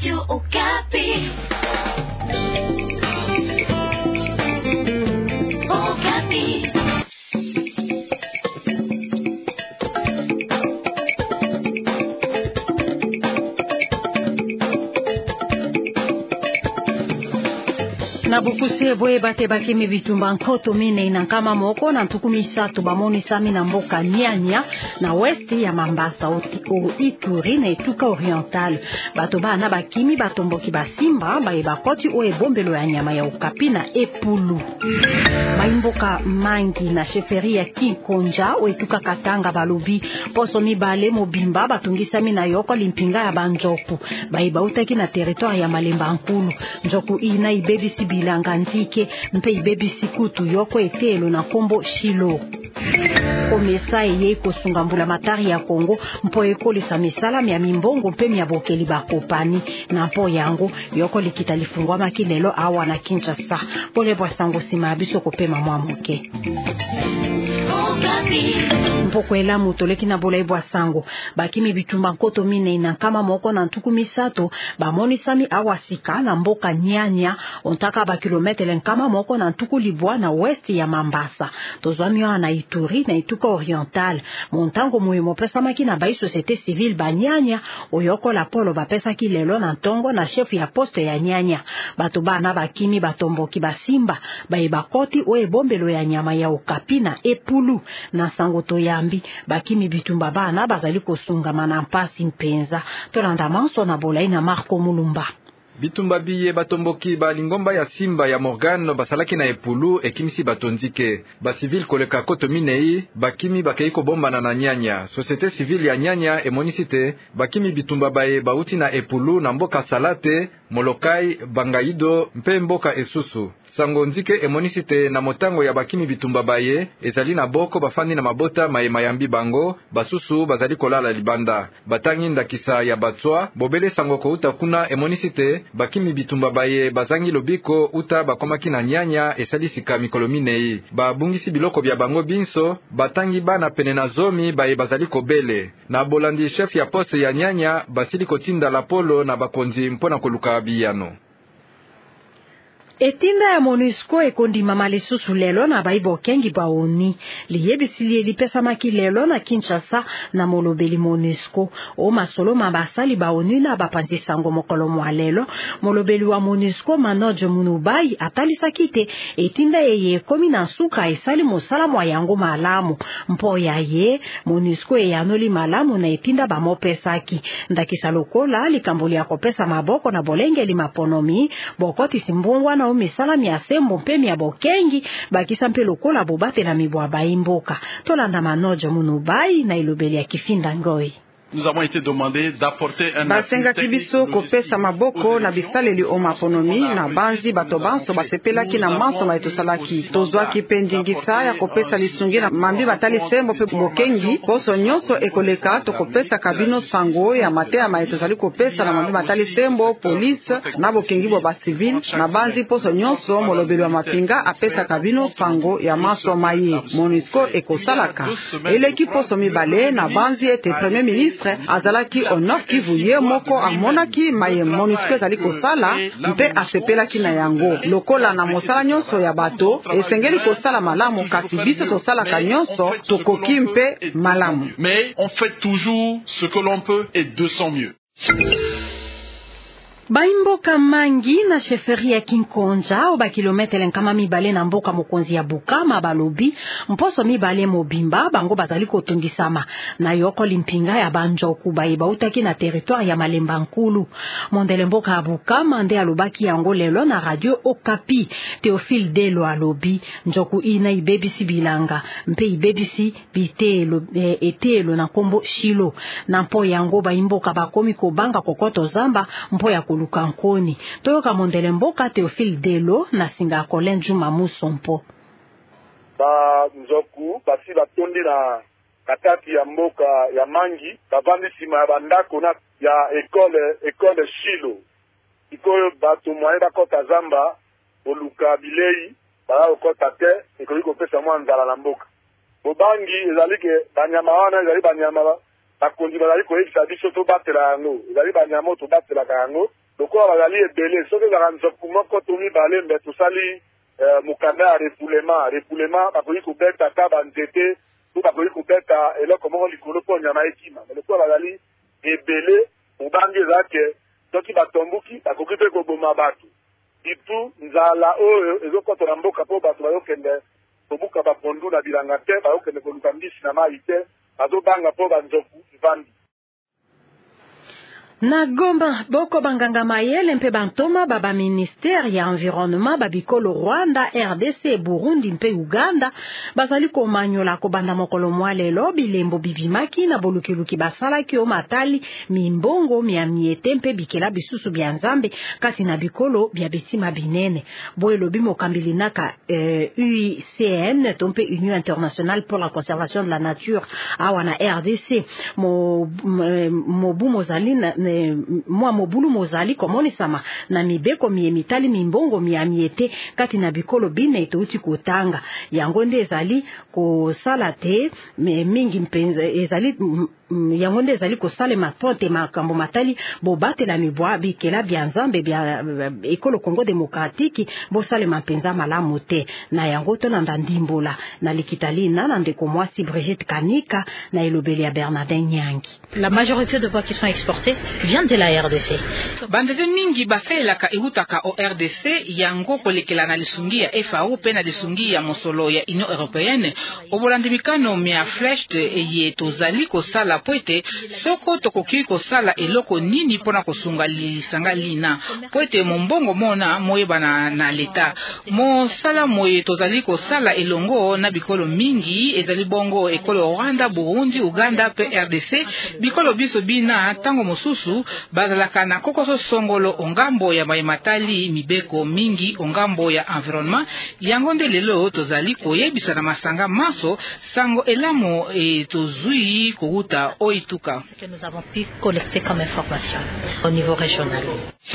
Radio Okapi. Okapi. Na bukuse boye bate bakimi bitumba nkoto mine inankama moko na ntukumi satu bamoni sami na mboka nyanya na westi ya Mambasa o Ituri na Etuka Oriental. Bato bana bakimi batomboki basimba baye bakoti o ebombelo ya nyama ya Okapi na Epulu. Baimboka mangi na sheferi ya Kinkonja o Etuka Katanga balobi poso mibale mobimba batungisami na yoko limpinga ya banjoku. Baye bautaki na territoire ya Malemba Nkulu. Njoku ina ibebisi bilanga ntike mpe ibebisi kutu yoko etelo na kombo Shilo. Komesa eye kosungambula matari ya Kongo mpo ekolisa misala mya mimbongo mpe mya bokeli bakopani na mpo yango yoko likita lifungwa makilelo awa na Kinshasa pole bwa sango sima biso kopema mwa moke. Mpoko ela mutoleki na bola ibwa sango bakimi bitumba nkoto mine na kama moko na ntukumi sato bamoni sami awasika na mboka nyanya ontaka ba kilometre nkama moko na ntuku libwa na westi ya Mambasa tozwami na Ituri na Etuka Oriental montango muimo pesa makina bai société civile banyanya oyoko la polo bapesa kilelo na ntongo na chef ya poste ya nyanya bato bana bakimi batomboki basimba bai bakoti o ebombelo ya nyama ya Okapi na Epulu na sangoto yambi bakimi bitumba bana bazali kosungama na mpasi mpenza tolanda manso na bolai na Marco Mulumba. Bitumba biye batomboki ba lingomba ya simba ya Morgan basalaki na Epulu ekimisi batonzike ba civil koleka koto minei bakimi bakeiko bomba na nyanya société civile ya nyanya emonisite bakimi bitumba baye bauti na Epulu na mboka Salate Molokai Bangaido mpe mboka Esusu sango nzike emonisite na motango ya bakimi bitumba baye ezali na boko bafandi na mabota mayambi bango basusu bazali kolala libanda batangi ndakisa ya batswa bobele sango ko uta kuna emonisite bakimi bitumba baye bazangi lobiko uta bakomaki na nyanya esalisika mikolo minei babungisi biloko bya bango binso batangi bana pene na zomi baye bazali kobele na bolandi chef ya poste ya nyanya basili kotinda la polo na bakonzi mpona koluka biyano. Etinda ya MONUSCO ekondima malisusu lelo na baibo kengi baoni liyebisili lipesa maki lelo na Kinshasa na molobeli MONUSCO o masolo mabasali baoni na bapanzi sango mokolo mwa lelo molobeli wa MONUSCO Manojo Munubai atalisa kite etinda yeye komi na suka esali mosala mwa yango malamu mpo ya ye MONUSCO eyanoli malamu na etinda bamopesaki ndakisa lokola likamboli ya kopesa maboko na bolengeli maponomi bokoti simbungwa na misala mya sembo mpe mya bokengi bakisa mpe lokola bobate na mibwa baimboka tolanda Manojo Munubai na ilobeli ya Kifinda Ngoi. Nous avons été demandé d'apporter un basenga kibiso kopesa maboko na bisaleli o maponomi na banzi bato banso basepelaki na manso maitosalaki tozwaki pendingisa ya kopesa lisungi na mambi batali sembo pe bokengi poso nyonso ekoleka to kopesa kabino sango ya matea maitosali kopesa na mambi batali sembo police na bokengi bo ba civil na banzi poso nyonso molobeli wa mapinga apesa kabino sango ya manso maye MONUSCO ekosalaka eleki poso mibale na banzi ete premier ministre azalaki Nord Kivu ye moko amonaki maye MONUSCO ezali kosala mpe asepelaki na yango lokola na mosala nyonso ya bato esengeli kosala malamu kasi biso tosalaka nyonso tokoki mpe malamu mais on fait toujours ce que l'on peut et de son mieux. Baimboka mangi na sheferi ya Kinkonja o ba kilometre nkama mibale na mboka mokonzi ya Bukama balobi mposo mibale mobimba bango bazali kotongisama na yoko limpinga ya banjoku baye bautaki na territoire ya Malemba Nkulu mondele mboka ya Bukama nde alobaki yango lelo na radio Okapi Theophile Delo alobi njoku ina ibebisi bilanga mpe ibebisi bitelo etelo na kombo Shilo na mpo yango baimboka bakomi kobanga kokoto zamba mpo ya Lukankoni toyoka mondele mboka Theophile Delo na singa Colin Juma Musompo ba nzoku basi batondi na katati ya mboka ya mangi bavandi sima ya bandako na ya école Shilo ikoyo bato mwaye bakota zamba oluka bilei bala okota te ekoli kopesa mwa nzala na mboka bobangi ezali ke banyama wana ezali banyama bakonzi bazali koyebisa biso tobatela yango ezali banyama tobatela yango lokola bazali ebele soki ezalaka nzoku moko to mibale mbe tosali mokanda ya refoulement bakoki kobeta ka banzete to bakoki kobeta eloko moko likolo mpo nyama ekima me lokola bazali ebele mobangi eza ke soki batombuki bakoki mpe koboma bato itu nzala oyo ezokota na mboka mpo bato bayokende kobuka bapondu na bilanga te bayokende koluka mbisi na mai te bazobanga mpo banzoku ivandi. Na Goma boko banganga mayele mpe bantoma baba ministère ya environnement babikolo Rwanda, RDC, Burundi mpe Uganda bazali komanyola kobanda mokolo mwa lelo bilembo bibimaki na bolukiluki basalaki o matali mimbongo mia miete mpe bikela bisusu bya nzambe kasi na bikolo bya bitima binene boelo bimokambili naka UICN tompe Union Internationale pour la Conservation de la Nature awa na RDC mobu mozali mwa mobulu mozali komoni sama na mibeko mitali mimbongo miete kati na bikolo bine itouti kotanga yango nde ezali kosala te mingi mpenza ezali yango nde ezali kosala mapote makambo matali bobatela mibwa bikela bya nzambe bya ekolo Congo Démocratique bosale mapenza malamu te na yango to na ndimbola na likitali na ndeko mwasi Brigitte Kanika na elobeli ya Bernardin Nyangi. La majorité de bois qui sont exportés viennent de la RDC. Bandeze mingi bafelaka eutaka o RDC yango kolekela na lisungi ya FAO pe na lisungi ya mosolo ya Union Européenne obolandimikano mia flèche ye tozali kosala poete soko tokoki kosala eloko nini pona kosunga lisanga lina poete mombongo mona moyebana na leta mosala moye tozali kosala elongo na bikolo mingi ezali bongo ekolo Rwanda, Burundi, Uganda pe RDC bikolo biso bina tango mosusu bazalaka na kokoso songolo ongambo ya matali mibeko mingi ongambo ya environnement yango nde lelo tozali koyebisa na masanga maso sango elamo tozui koruta oituka que nous avons pu collecter comme information au niveau régional.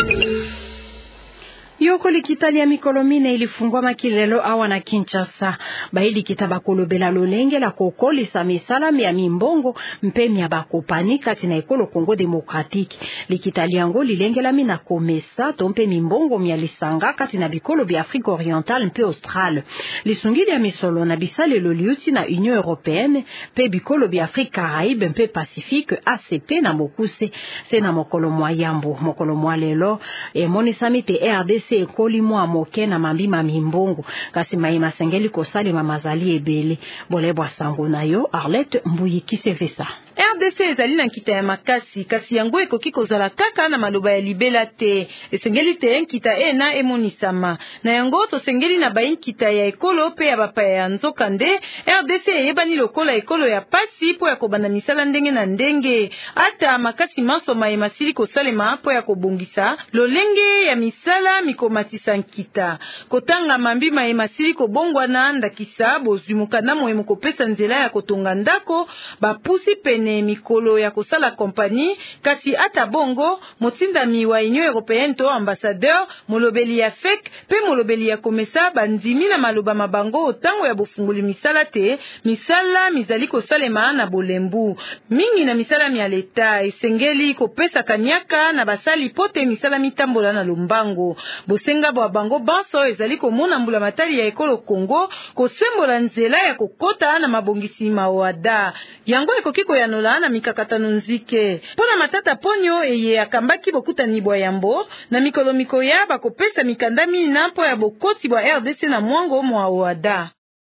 Yoko likitali ya mikolo mine ilifungwa makilelo awa na Kinshasa. Baili kitaba kolobela lolenge la kokolisa misala ya mimbongo mpemi ya bakopani kati na ekolo Congo Démocratique. Likitali yango lilengela mina komesa tompe mimbongo mia lisanga kati na bikolo bi Afrique orientale mpe Australe. Lisungili ya misolo na bisale loliuti na Union Européenne pe bikolo bi Afrique Caraïbe mpe Pacifique ACP na mokuse. Se na mokolo mwa yambo, mokolo mwa lelo moni samite RDC ekoli mwa moke na mambima mimbongo kasi maima sengeli kosali mamazali ebele bolebwa sango na yo Arlette Mbuyiki Vesa. RDC ezali na nkita ya makasi kasi yango ekoki kozala kaka na maloba ya libela te esengeli te nkita ena emonisama na yango tosengeli na bayinkita ya ekolo pe ya bapaya ya nzoka nde RDC eyebani lokola ekolo ya pasi po ya kobanda misala ndenge na ndenge ata makasi manso mayema sili kosalema po ya kobongisa lolenge ya misala mikomatisa nkita kotanga mambi mayema sili kobongwana ndakisa bozumuka na moyemo kopesa nzela ya kotonga ndako bapusi pene mikolo ya kosala kompani kasi ata bongo motindami wa Union Européenne to ambassadeur molobeli ya FEC pe molobeli ya komesa bandimi na maloba mabango otango ya bofunguli misala te misala mizali kosalema na bolembu mingi na misala ya leta esengeli kopesa kanyaka na basali pote misala mitambola na lombango bosenga bwa bango banso ezali komona mbula matali ya ekolo Congo kosembola nzela ya kokota na mabongisi maoada yango ekoki koyanola na mikakatano nzike pona matata ponyo eye akambaki bokutani bwa yambo na mikolomiko ya bakopesa mikandami na po ya bokoti bwa RDC na mwango mwa oada.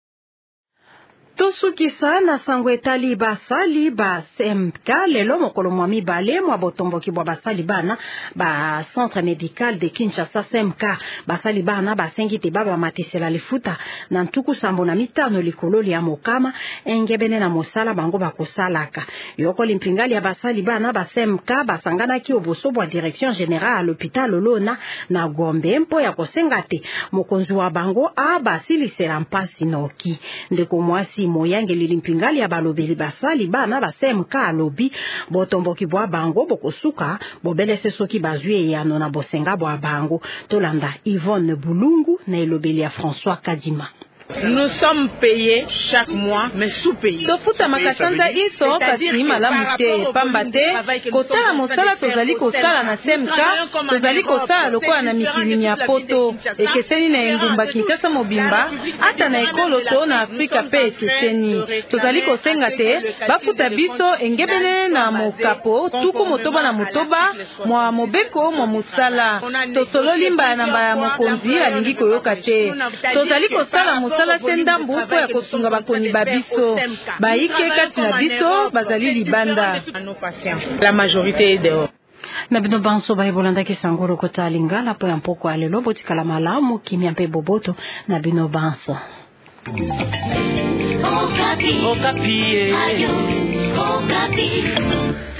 Tosukisa na sango etali basali ba SMK lelo mokolo mwa mibale mwa botomboki bwa basali bana ba centre médical de Kinshasa SMK basali bana basengi te baba matesela lifuta na ntuku sambo na mitano likolo ya mokama engebene na mosala bango bakosalaka yoko limpingali ya basali bana ba SMK basangana ki oboso bwa direction générale à l'hôpital Lona na Gombe mpo ya kosenga te mokonzi wa bango basilisela mpasi noki ndeko mwasi moyangeli limpingali ya balobeli basali bana basemka alobi botomboki bwa bango bokosuka bobelese soki bazwi yano na bosenga bwa bango tolanda Yvonne Bulungu na elobeli ya François Kadima. Nous sommes payés chaque mois, mais sous-payés. Tofuta makasanza iso kasi malamu te pamba te kosala mosala tozali kosala na semka tozali kosala lokola na mikili ya poto ekeseni na engumba Kinshasa mobimba ata na ekolo to na Afrika pe ekeseni tozali kosenga te bafuta biso engebele na mokapo tuku motoba na motoba mwa mobeko mwa musala tosololi mbala na mbala mokonzi alingi koyoka te tozali kosala mosala sendambu po ya kosunga bakoni babiso baike kati na biso bazali libanda. La majorité est dehors. Na bino banso ba ebolanda ki sangolo kota lingala po ya mpoko alelo botikala malamu kimia mpe boboto na bino banso. Okapi. Okapi. Ayo. Okapi.